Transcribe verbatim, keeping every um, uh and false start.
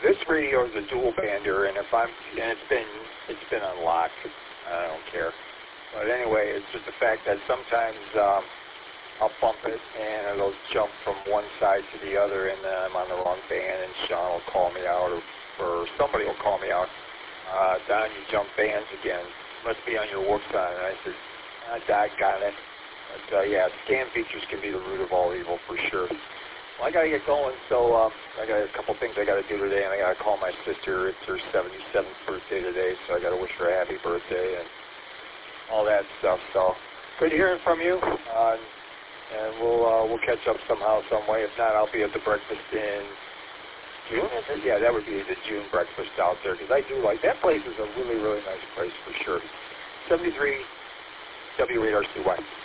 this radio is a dual bander, and if I'm, and it's been, it's been unlocked. I don't care. But anyway, it's just the fact that sometimes um, I'll bump it, and it'll jump from one side to the other, and then I'm on the wrong band, and Sean will call me out, or, or somebody will call me out. Uh, Don, you jump bands again. Must be on your work sign. And I said, ah, doggone it. But, uh, yeah, scan features can be the root of all evil for sure. Well, I got to get going, so um, I got a couple things I got to do today, and I got to call my sister. It's her seventy-seventh birthday today, so I got to wish her a happy birthday and all that stuff. So good hearing from you, uh, and we'll uh, we'll catch up somehow, some way. If not, I'll be at the breakfast in June. Is it? Yeah, that would be the June breakfast out there, because I do like that place. Is a really really nice place for sure. seventy-three W eight R C Y.